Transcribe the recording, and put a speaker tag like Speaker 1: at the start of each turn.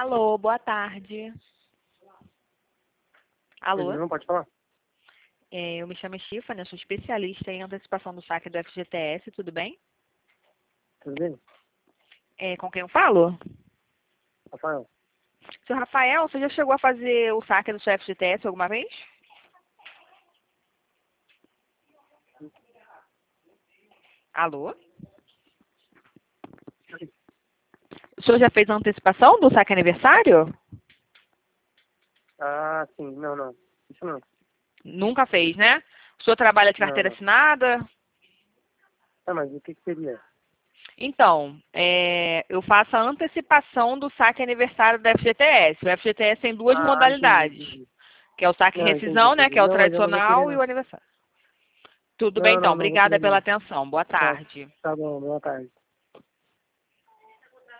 Speaker 1: Alô, boa tarde. Alô?
Speaker 2: Não pode falar?
Speaker 1: Eu me chamo Stephanie, eu sou especialista em antecipação do saque do FGTS, tudo bem?
Speaker 2: Tudo bem?
Speaker 1: Com quem eu falo?
Speaker 2: Rafael?
Speaker 1: Seu Rafael, você já chegou a fazer o saque do seu FGTS alguma vez? Alô? O senhor já fez a antecipação do saque aniversário?
Speaker 2: Ah, sim. Não. Isso não.
Speaker 1: Nunca fez, né? O senhor trabalha de carteira
Speaker 2: Não.
Speaker 1: assinada?
Speaker 2: Ah, mas o que seria?
Speaker 1: Então, eu faço a antecipação do saque aniversário do FGTS. O FGTS tem duas
Speaker 2: Ah,
Speaker 1: modalidades,
Speaker 2: entendi.
Speaker 1: que é o saque
Speaker 2: Não, entendi,
Speaker 1: rescisão, né,
Speaker 2: entendi.
Speaker 1: que é o
Speaker 2: Não, mas eu não vou querer,
Speaker 1: tradicional, e o
Speaker 2: não.
Speaker 1: aniversário. Tudo bem, então.
Speaker 2: Não vou
Speaker 1: Obrigada
Speaker 2: querer,
Speaker 1: pela
Speaker 2: não.
Speaker 1: atenção. Boa
Speaker 2: Tá,
Speaker 1: tarde.
Speaker 2: tá bom, boa tarde.